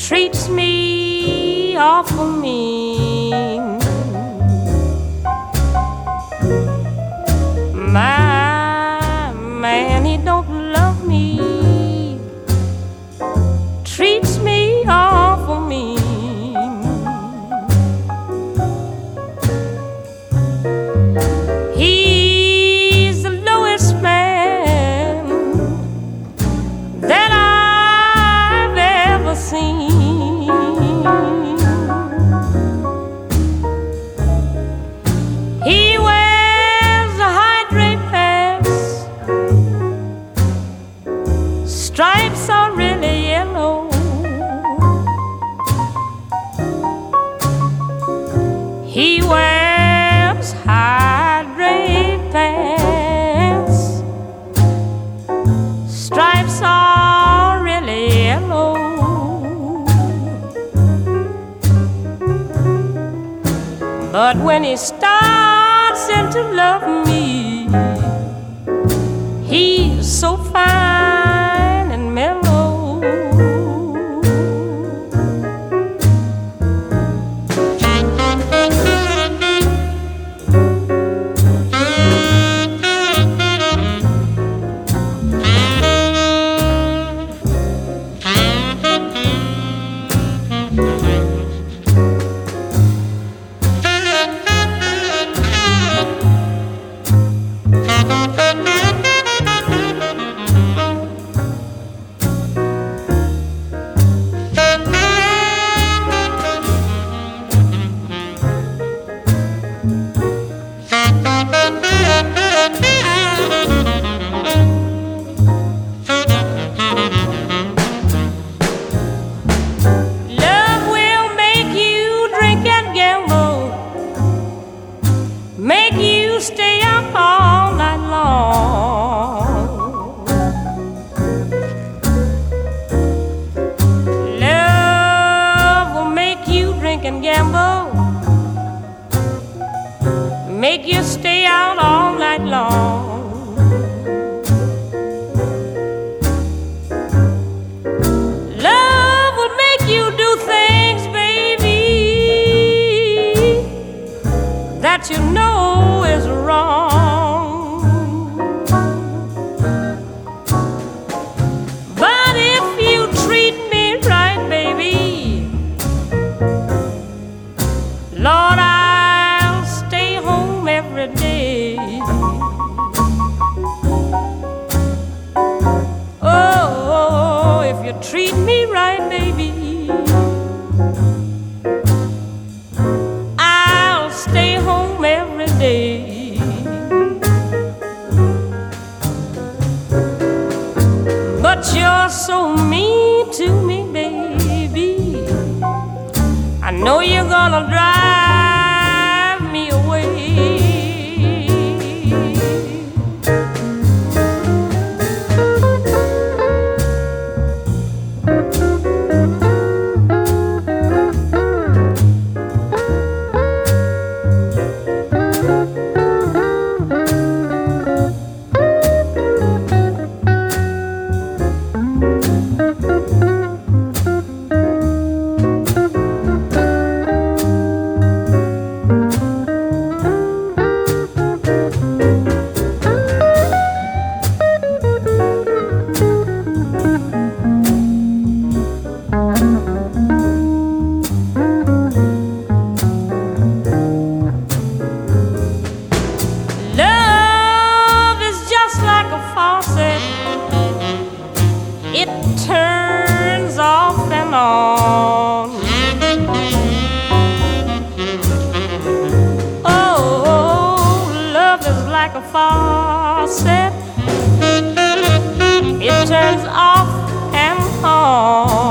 treats me awful mean. My man, he don't love me, treats me awful mean. He's the lowest man that I've ever seen. He wears a high draped pants, stripes are really yellow. He wears high draped pants, stripes are really yellow. But when he starts in to love me, he's so fine and mellow. Love will make you drink and gamble, make you stay up all night long. Love will make you drink and gamble, make you stay out all night long. Love will make you do things, baby, that you know is wrong. But if you treat me right, baby, Lord, I'll stay home every day. Oh, if you treat me right, baby, I'll stay home every day. But you're so mean to me, baby, I know you're gonna drive me away. Love is just like a faucet, it turns off and on. Oh, love is like a faucet, it turns off and on.